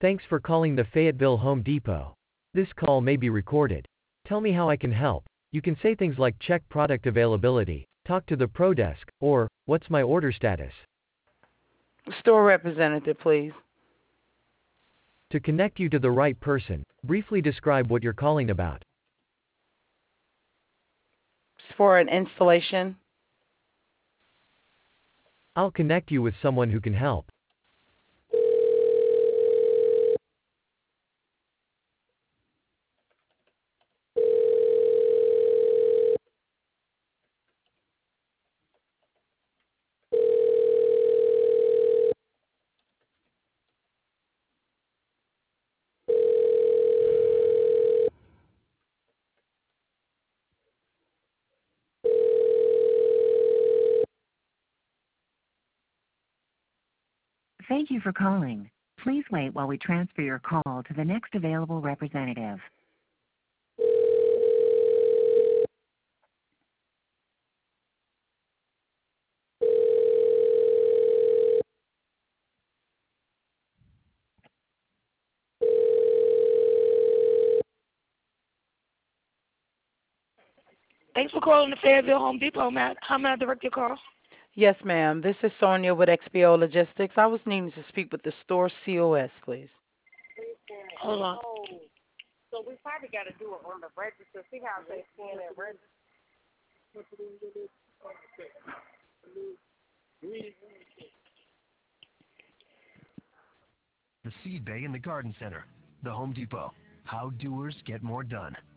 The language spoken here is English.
Thanks for calling the Fayetteville Home Depot. This call may be recorded. Tell me how I can help. You can say things like check product availability, talk to the Pro Desk, or what's my order status. Store representative, please. To connect you to the right person, briefly describe what you're calling about. It's for an installation. I'll connect you with someone who can help. Thank you for calling. Please wait while we transfer your call to the next available representative. Thanks for calling the Fayetteville Home Depot, Matt. How may I direct your call? Yes, ma'am. This is Sonia with XPO Logistics. I was needing to speak with the store COS, please. Hold on. So we probably got to do it on the register. See how they scan and register. The Seed Bay in the Garden Center. The Home Depot. How doers get more done.